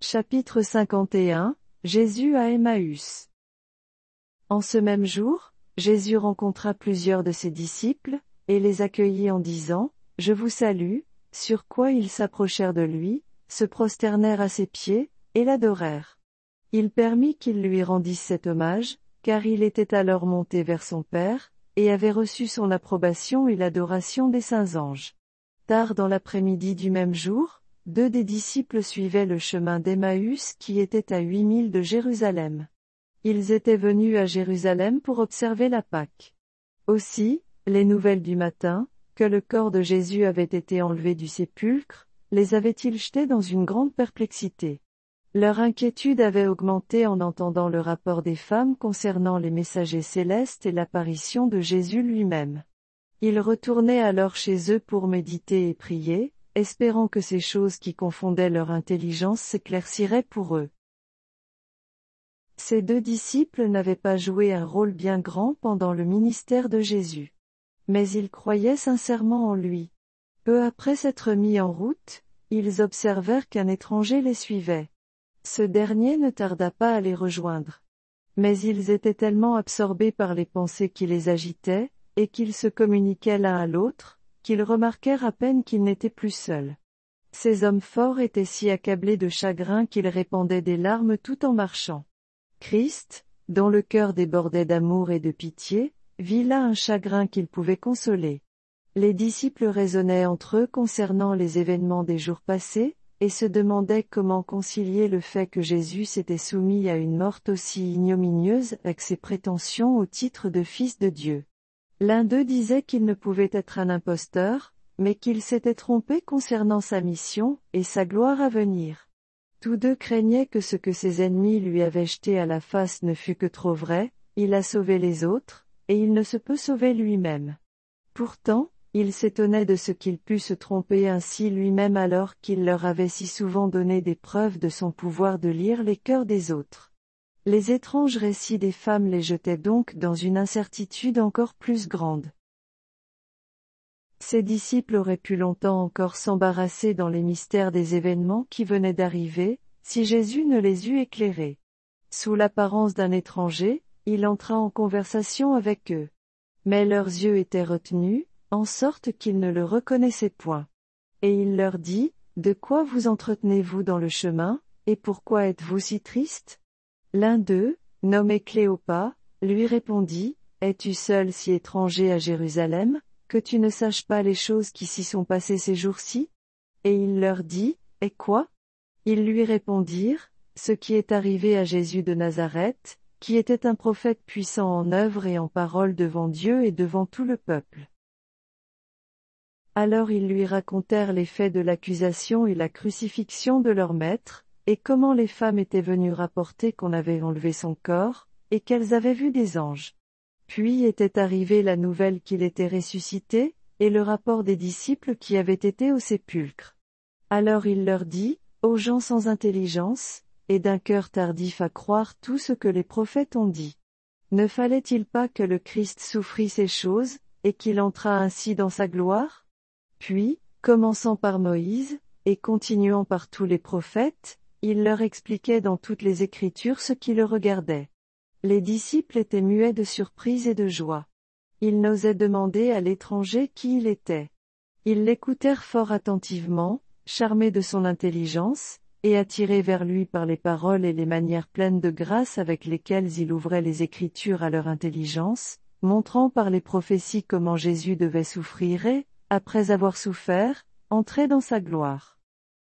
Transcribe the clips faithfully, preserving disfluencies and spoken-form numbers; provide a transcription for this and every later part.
Chapitre cinquante et un, Jésus à Emmaüs. En ce même jour, Jésus rencontra plusieurs de ses disciples, et les accueillit en disant, « Je vous salue », sur quoi ils s'approchèrent de lui, se prosternèrent à ses pieds, et l'adorèrent. Il permit qu'ils lui rendissent cet hommage, car il était alors monté vers son Père, et avait reçu son approbation et l'adoration des saints anges. Tard dans l'après-midi du même jour, deux des disciples suivaient le chemin d'Emmaüs qui était à huit milles de Jérusalem. Ils étaient venus à Jérusalem pour observer la Pâque. Aussi, les nouvelles du matin, que le corps de Jésus avait été enlevé du sépulcre, les avaient-ils jetés dans une grande perplexité. Leur inquiétude avait augmenté en entendant le rapport des femmes concernant les messagers célestes et l'apparition de Jésus lui-même. Ils retournaient alors chez eux pour méditer et prier, espérant que ces choses qui confondaient leur intelligence s'éclairciraient pour eux. Ces deux disciples n'avaient pas joué un rôle bien grand pendant le ministère de Jésus. Mais ils croyaient sincèrement en lui. Peu après s'être mis en route, ils observèrent qu'un étranger les suivait. Ce dernier ne tarda pas à les rejoindre. Mais ils étaient tellement absorbés par les pensées qui les agitaient, et qu'ils se communiquaient l'un à l'autre, qu'ils remarquèrent à peine qu'ils n'étaient plus seuls. Ces hommes forts étaient si accablés de chagrin qu'ils répandaient des larmes tout en marchant. Christ, dont le cœur débordait d'amour et de pitié, vit là un chagrin qu'il pouvait consoler. Les disciples raisonnaient entre eux concernant les événements des jours passés, et se demandaient comment concilier le fait que Jésus s'était soumis à une mort aussi ignominieuse avec ses prétentions au titre de Fils de Dieu. L'un d'eux disait qu'il ne pouvait être un imposteur, mais qu'il s'était trompé concernant sa mission et sa gloire à venir. Tous deux craignaient que ce que ses ennemis lui avaient jeté à la face ne fût que trop vrai, il a sauvé les autres, et il ne se peut sauver lui-même. Pourtant, il s'étonnait de ce qu'il pût se tromper ainsi lui-même alors qu'il leur avait si souvent donné des preuves de son pouvoir de lire les cœurs des autres. Les étranges récits des femmes les jetaient donc dans une incertitude encore plus grande. Ses disciples auraient pu longtemps encore s'embarrasser dans les mystères des événements qui venaient d'arriver, si Jésus ne les eût éclairés. Sous l'apparence d'un étranger, il entra en conversation avec eux. Mais leurs yeux étaient retenus, en sorte qu'ils ne le reconnaissaient point. Et il leur dit, « De quoi vous entretenez-vous dans le chemin, et pourquoi êtes-vous si tristes ?» L'un d'eux, nommé Cléopas, lui répondit, « Es-tu seul si étranger à Jérusalem, que tu ne saches pas les choses qui s'y sont passées ces jours-ci ?» Et il leur dit, « Et quoi ?» Ils lui répondirent, « Ce qui est arrivé à Jésus de Nazareth, qui était un prophète puissant en œuvre et en parole devant Dieu et devant tout le peuple. » Alors ils lui racontèrent les faits de l'accusation et la crucifixion de leur maître, et comment les femmes étaient venues rapporter qu'on avait enlevé son corps, et qu'elles avaient vu des anges. Puis était arrivée la nouvelle qu'il était ressuscité, et le rapport des disciples qui avaient été au sépulcre. Alors il leur dit, ô gens sans intelligence, et d'un cœur tardif à croire tout ce que les prophètes ont dit. Ne fallait-il pas que le Christ souffrit ces choses, et qu'il entrât ainsi dans sa gloire? Puis, commençant par Moïse, et continuant par tous les prophètes, il leur expliquait dans toutes les Écritures ce qui le regardait. Les disciples étaient muets de surprise et de joie. Ils n'osaient demander à l'étranger qui il était. Ils l'écoutèrent fort attentivement, charmés de son intelligence, et attirés vers lui par les paroles et les manières pleines de grâce avec lesquelles il ouvrait les Écritures à leur intelligence, montrant par les prophéties comment Jésus devait souffrir et, après avoir souffert, entrer dans sa gloire.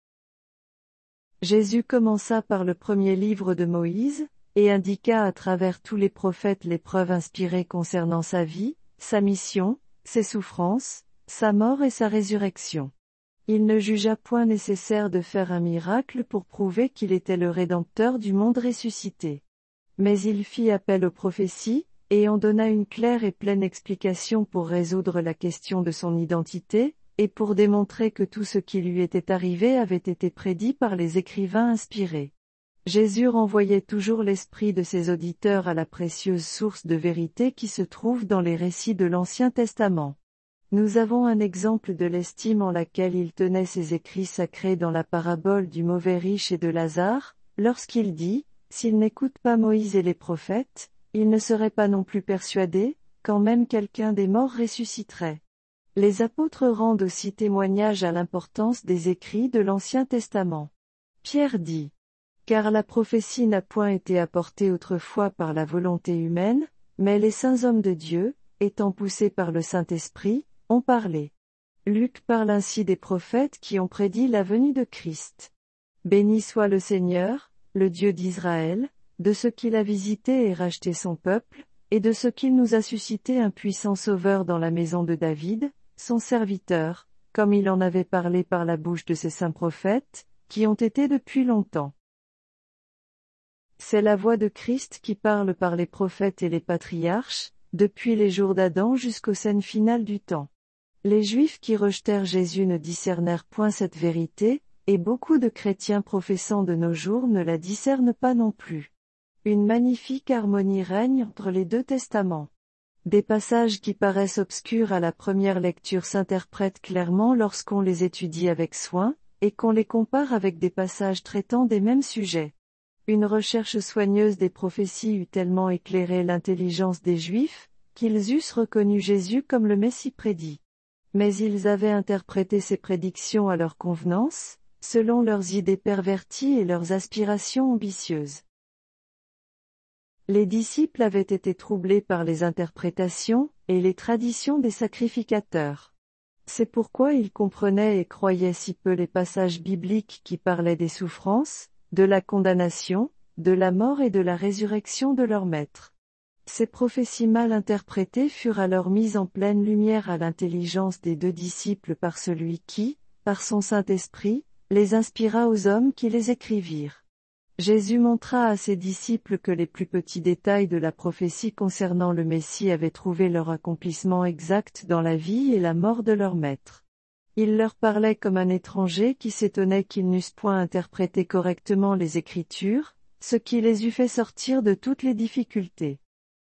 Jésus commença par le premier livre de Moïse, et indiqua à travers tous les prophètes les preuves inspirées concernant sa vie, sa mission, ses souffrances, sa mort et sa résurrection. Il ne jugea point nécessaire de faire un miracle pour prouver qu'il était le Rédempteur du monde ressuscité. Mais il fit appel aux prophéties, et en donna une claire et pleine explication pour résoudre la question de son identité, et pour démontrer que tout ce qui lui était arrivé avait été prédit par les écrivains inspirés. Jésus renvoyait toujours l'esprit de ses auditeurs à la précieuse source de vérité qui se trouve dans les récits de l'Ancien Testament. Nous avons un exemple de l'estime en laquelle il tenait ses écrits sacrés dans la parabole du mauvais riche et de Lazare, lorsqu'il dit, « S'il n'écoute pas Moïse et les prophètes, il ne serait pas non plus persuadé, quand même quelqu'un des morts ressusciterait. » Les apôtres rendent aussi témoignage à l'importance des écrits de l'Ancien Testament. Pierre dit, « Car la prophétie n'a point été apportée autrefois par la volonté humaine, mais les saints hommes de Dieu, étant poussés par le Saint-Esprit, ont parlé. » Luc parle ainsi des prophètes qui ont prédit la venue de Christ. Béni soit le Seigneur, le Dieu d'Israël, de ce qu'il a visité et racheté son peuple, et de ce qu'il nous a suscité un puissant sauveur dans la maison de David, son serviteur, comme il en avait parlé par la bouche de ses saints prophètes, qui ont été depuis longtemps. C'est la voix de Christ qui parle par les prophètes et les patriarches, depuis les jours d'Adam jusqu'aux scènes finales du temps. Les Juifs qui rejetèrent Jésus ne discernèrent point cette vérité, et beaucoup de chrétiens professants de nos jours ne la discernent pas non plus. Une magnifique harmonie règne entre les deux testaments. Des passages qui paraissent obscurs à la première lecture s'interprètent clairement lorsqu'on les étudie avec soin, et qu'on les compare avec des passages traitant des mêmes sujets. Une recherche soigneuse des prophéties eût tellement éclairé l'intelligence des Juifs, qu'ils eussent reconnu Jésus comme le Messie prédit. Mais ils avaient interprété ces prédictions à leur convenance, selon leurs idées perverties et leurs aspirations ambitieuses. Les disciples avaient été troublés par les interprétations et les traditions des sacrificateurs. C'est pourquoi ils comprenaient et croyaient si peu les passages bibliques qui parlaient des souffrances, de la condamnation, de la mort et de la résurrection de leur maître. Ces prophéties mal interprétées furent alors mises en pleine lumière à l'intelligence des deux disciples par celui qui, par son Saint-Esprit, les inspira aux hommes qui les écrivirent. Jésus montra à ses disciples que les plus petits détails de la prophétie concernant le Messie avaient trouvé leur accomplissement exact dans la vie et la mort de leur maître. Il leur parlait comme un étranger qui s'étonnait qu'ils n'eussent point interprété correctement les Écritures, ce qui les eût fait sortir de toutes les difficultés.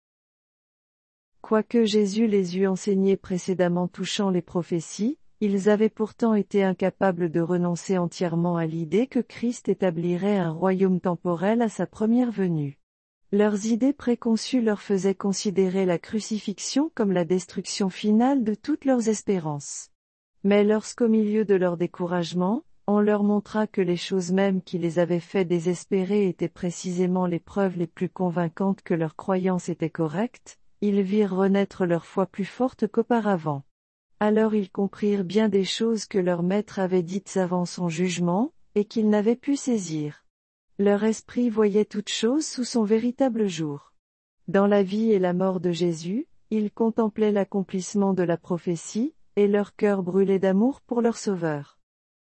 Quoique Jésus les eût enseignés précédemment touchant les prophéties, ils avaient pourtant été incapables de renoncer entièrement à l'idée que Christ établirait un royaume temporel à sa première venue. Leurs idées préconçues leur faisaient considérer la crucifixion comme la destruction finale de toutes leurs espérances. Mais lorsqu'au milieu de leur découragement, on leur montra que les choses mêmes qui les avaient fait désespérer étaient précisément les preuves les plus convaincantes que leur croyance était correcte, ils virent renaître leur foi plus forte qu'auparavant. Alors ils comprirent bien des choses que leur maître avait dites avant son jugement, et qu'ils n'avaient pu saisir. Leur esprit voyait toutes choses sous son véritable jour. Dans la vie et la mort de Jésus, ils contemplaient l'accomplissement de la prophétie, et leur cœur brûlait d'amour pour leur Sauveur.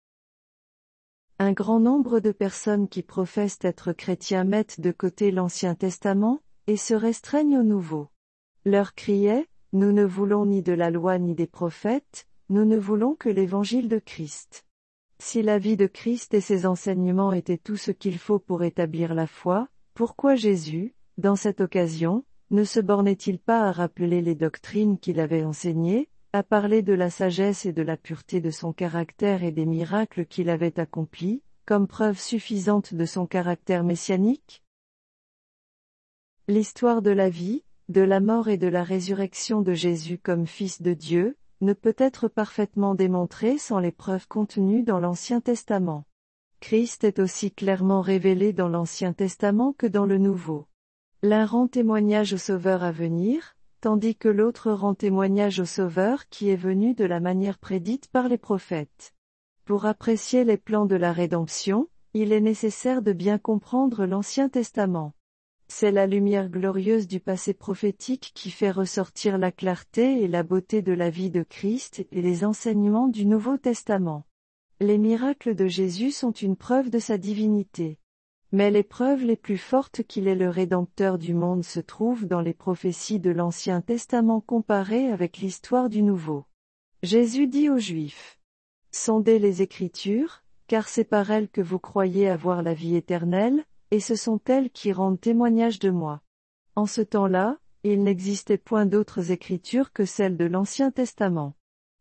Un grand nombre de personnes qui professent être chrétiens mettent de côté l'Ancien Testament, et se restreignent au Nouveau. Leur cri est, « Nous ne voulons ni de la loi ni des prophètes, nous ne voulons que l'Évangile de Christ. » Si la vie de Christ et ses enseignements étaient tout ce qu'il faut pour établir la foi, pourquoi Jésus, dans cette occasion, ne se bornait-il pas à rappeler les doctrines qu'il avait enseignées, à parler de la sagesse et de la pureté de son caractère et des miracles qu'il avait accomplis, comme preuve suffisante de son caractère messianique? L'histoire de la vie, de la mort et de la résurrection de Jésus comme Fils de Dieu, ne peut être parfaitement démontrée sans les preuves contenues dans l'Ancien Testament. Christ est aussi clairement révélé dans l'Ancien Testament que dans le Nouveau. L'un rend témoignage au Sauveur à venir, tandis que l'autre rend témoignage au Sauveur qui est venu de la manière prédite par les prophètes. Pour apprécier les plans de la rédemption, il est nécessaire de bien comprendre l'Ancien Testament. C'est la lumière glorieuse du passé prophétique qui fait ressortir la clarté et la beauté de la vie de Christ et les enseignements du Nouveau Testament. Les miracles de Jésus sont une preuve de sa divinité. Mais les preuves les plus fortes qu'il est le Rédempteur du monde se trouvent dans les prophéties de l'Ancien Testament comparées avec l'histoire du Nouveau. Jésus dit aux Juifs: « Sondez les Écritures, car c'est par elles que vous croyez avoir la vie éternelle, et ce sont elles qui rendent témoignage de moi. » En ce temps-là, il n'existait point d'autres Écritures que celles de l'Ancien Testament.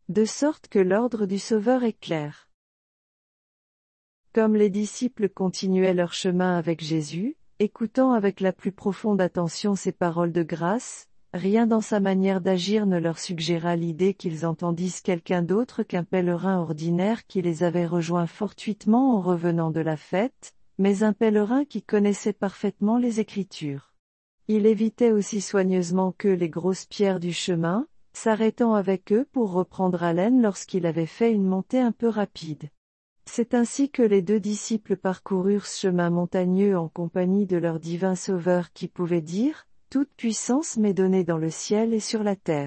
de sorte que l'ordre du Sauveur est clair. Comme les disciples continuaient leur chemin avec Jésus, écoutant avec la plus profonde attention ses paroles de grâce, rien dans sa manière d'agir ne leur suggéra l'idée qu'ils entendissent quelqu'un d'autre qu'un pèlerin ordinaire qui les avait rejoints fortuitement en revenant de la fête, mais un pèlerin qui connaissait parfaitement les Écritures. Il évitait aussi soigneusement que les grosses pierres du chemin, s'arrêtant avec eux pour reprendre haleine lorsqu'il avait fait une montée un peu rapide. C'est ainsi que les deux disciples parcoururent ce chemin montagneux en compagnie de leur divin Sauveur qui pouvait dire « Toute puissance m'est donnée dans le ciel et sur la terre ».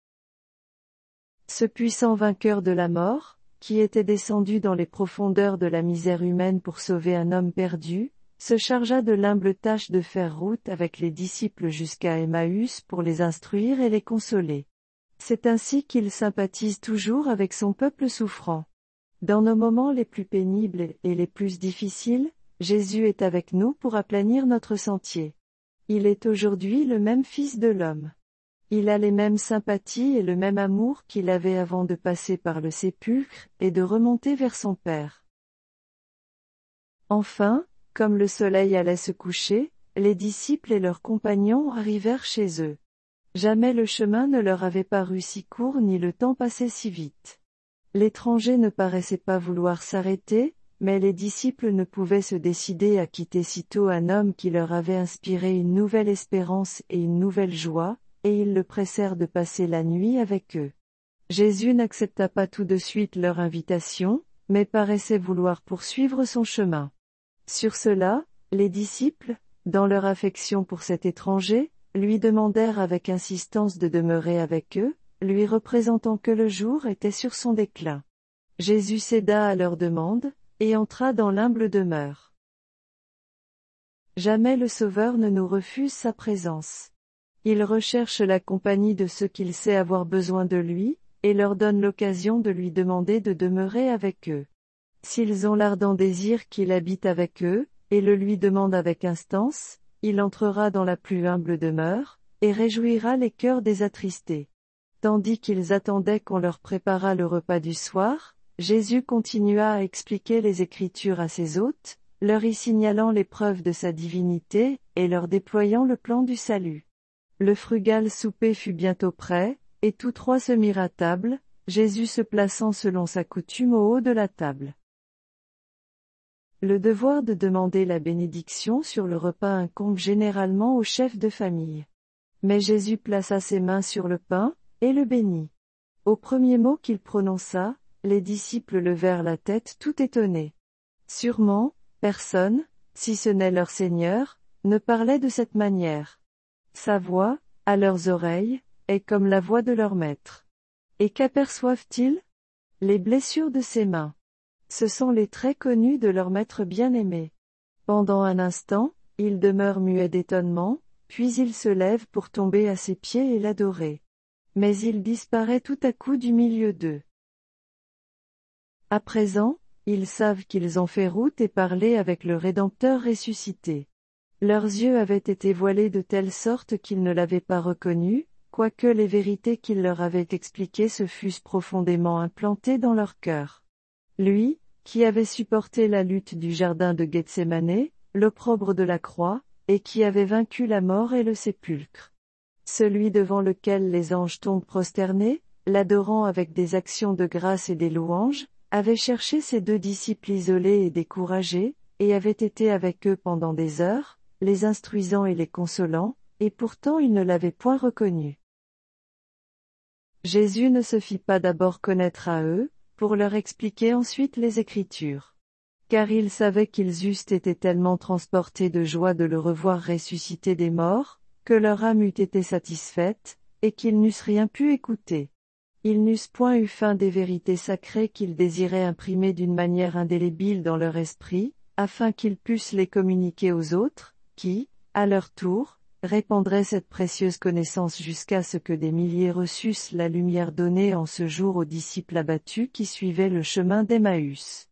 Ce puissant vainqueur de la mort, qui était descendu dans les profondeurs de la misère humaine pour sauver un homme perdu, se chargea de l'humble tâche de faire route avec les disciples jusqu'à Emmaüs pour les instruire et les consoler. C'est ainsi qu'il sympathise toujours avec son peuple souffrant. Dans nos moments les plus pénibles et les plus difficiles, Jésus est avec nous pour aplanir notre sentier. Il est aujourd'hui le même Fils de l'homme. Il a les mêmes sympathies et le même amour qu'il avait avant de passer par le sépulcre et de remonter vers son Père. Enfin, comme le soleil allait se coucher, les disciples et leurs compagnons arrivèrent chez eux. Jamais le chemin ne leur avait paru si court ni le temps passé si vite. L'étranger ne paraissait pas vouloir s'arrêter, mais les disciples ne pouvaient se décider à quitter sitôt un homme qui leur avait inspiré une nouvelle espérance et une nouvelle joie, et ils le pressèrent de passer la nuit avec eux. Jésus n'accepta pas tout de suite leur invitation, mais paraissait vouloir poursuivre son chemin. Sur cela, les disciples, dans leur affection pour cet étranger, lui demandèrent avec insistance de demeurer avec eux, lui représentant que le jour était sur son déclin. Jésus céda à leur demande, et entra dans l'humble demeure. Jamais le Sauveur ne nous refuse sa présence. Il recherche la compagnie de ceux qu'il sait avoir besoin de lui, et leur donne l'occasion de lui demander de demeurer avec eux. S'ils ont l'ardent désir qu'il habite avec eux, et le lui demandent avec instance, il entrera dans la plus humble demeure, et réjouira les cœurs des attristés. Tandis qu'ils attendaient qu'on leur préparât le repas du soir, Jésus continua à expliquer les Écritures à ses hôtes, leur y signalant les preuves de sa divinité, et leur déployant le plan du salut. Le frugal souper fut bientôt prêt, et tous trois se mirent à table, Jésus se plaçant selon sa coutume au haut de la table. Le devoir de demander la bénédiction sur le repas incombe généralement au chef de famille. Mais Jésus plaça ses mains sur le pain, et le bénit. Au premier mot qu'il prononça, les disciples levèrent la tête tout étonnés. Sûrement, personne, si ce n'est leur Seigneur, ne parlait de cette manière. Sa voix, à leurs oreilles, est comme la voix de leur maître. Et qu'aperçoivent-ils? Les blessures de ses mains. Ce sont les traits connus de leur maître bien-aimé. Pendant un instant, ils demeurent muets d'étonnement, puis il se lève pour tomber à ses pieds et l'adorer. Mais il disparaît tout à coup du milieu d'eux. À présent, ils savent qu'ils ont fait route et parlé avec le Rédempteur ressuscité. Leurs yeux avaient été voilés de telle sorte qu'ils ne l'avaient pas reconnu, quoique les vérités qu'il leur avait expliquées se fussent profondément implantées dans leur cœur. Lui, qui avait supporté la lutte du jardin de Gethsémanée, l'opprobre de la croix, et qui avait vaincu la mort et le sépulcre. Celui devant lequel les anges tombent prosternés, l'adorant avec des actions de grâce et des louanges, avait cherché ses deux disciples isolés et découragés, et avait été avec eux pendant des heures, les instruisant et les consolant, et pourtant ils ne l'avaient point reconnu. Jésus ne se fit pas d'abord connaître à eux, pour leur expliquer ensuite les Écritures. Car il savait qu'ils eussent été tellement transportés de joie de le revoir ressuscité des morts, que leur âme eût été satisfaite, et qu'ils n'eussent rien pu écouter. Ils n'eussent point eu faim des vérités sacrées qu'ils désiraient imprimer d'une manière indélébile dans leur esprit, afin qu'ils pussent les communiquer aux autres, qui, à leur tour, répandraient cette précieuse connaissance jusqu'à ce que des milliers reçussent la lumière donnée en ce jour aux disciples abattus qui suivaient le chemin d'Emmaüs.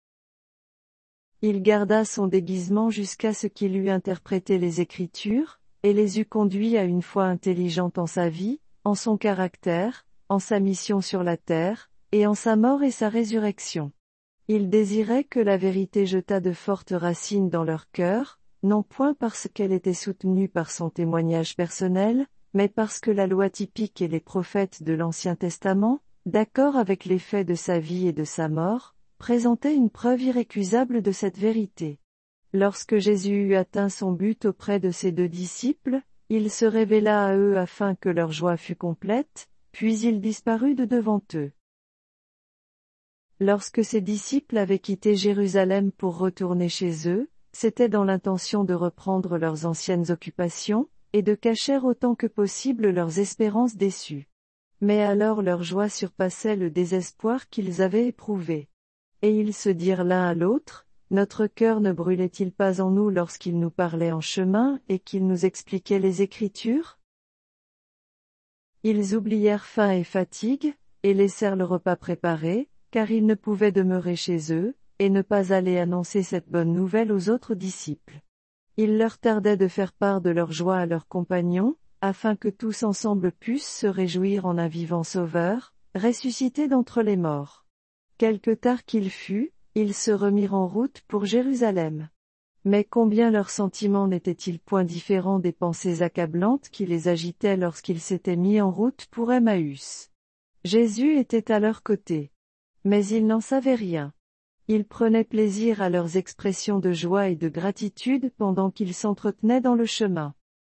Il garda son déguisement jusqu'à ce qu'il eût interprété les Écritures, et les eût conduits à une foi intelligente en sa vie, en son caractère, en sa mission sur la terre, et en sa mort et sa résurrection. Ils désiraient que la vérité jetât de fortes racines dans leur cœur, non point parce qu'elle était soutenue par son témoignage personnel, mais parce que la loi typique et les prophètes de l'Ancien Testament, d'accord avec les faits de sa vie et de sa mort, présentaient une preuve irrécusable de cette vérité. Lorsque Jésus eut atteint son but auprès de ses deux disciples, il se révéla à eux afin que leur joie fût complète, puis il disparut de devant eux. Lorsque ses disciples avaient quitté Jérusalem pour retourner chez eux, c'était dans l'intention de reprendre leurs anciennes occupations, et de cacher autant que possible leurs espérances déçues. Mais alors leur joie surpassait le désespoir qu'ils avaient éprouvé. Et ils se dirent l'un à l'autre, « Notre cœur ne brûlait-il pas en nous lorsqu'il nous parlait en chemin et qu'il nous expliquait les Écritures ?» Ils oublièrent faim et fatigue, et laissèrent le repas préparé, car ils ne pouvaient demeurer chez eux, et ne pas aller annoncer cette bonne nouvelle aux autres disciples. Il leur tardait de faire part de leur joie à leurs compagnons, afin que tous ensemble puissent se réjouir en un vivant Sauveur, ressuscité d'entre les morts. Quelque tard qu'il fût, ils se remirent en route pour Jérusalem. Mais combien leurs sentiments n'étaient-ils point différents des pensées accablantes qui les agitaient lorsqu'ils s'étaient mis en route pour Emmaüs. Jésus était à leur côté. Mais ils n'en savaient rien. Ils prenaient plaisir à leurs expressions de joie et de gratitude pendant qu'ils s'entretenaient dans le chemin.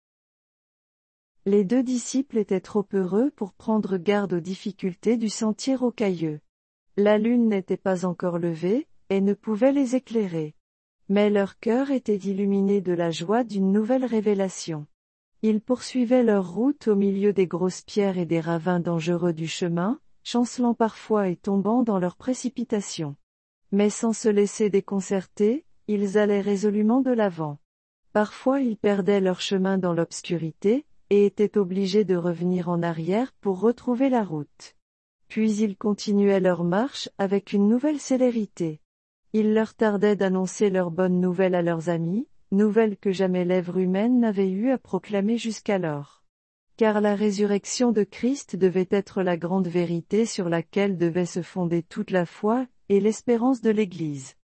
Les deux disciples étaient trop heureux pour prendre garde aux difficultés du sentier rocailleux. La lune n'était pas encore levée, et ne pouvait les éclairer. Mais leur cœur était illuminé de la joie d'une nouvelle révélation. Ils poursuivaient leur route au milieu des grosses pierres et des ravins dangereux du chemin, chancelant parfois et tombant dans leurs précipitations. Mais sans se laisser déconcerter, ils allaient résolument de l'avant. Parfois ils perdaient leur chemin dans l'obscurité, et étaient obligés de revenir en arrière pour retrouver la route. Puis ils continuaient leur marche avec une nouvelle célérité. Il leur tardait d'annoncer leur bonne nouvelle à leurs amis, nouvelle que jamais lèvre humaine n'avait eu à proclamer jusqu'alors. Car la résurrection de Christ devait être la grande vérité sur laquelle devait se fonder toute la foi, et l'espérance de l'Église.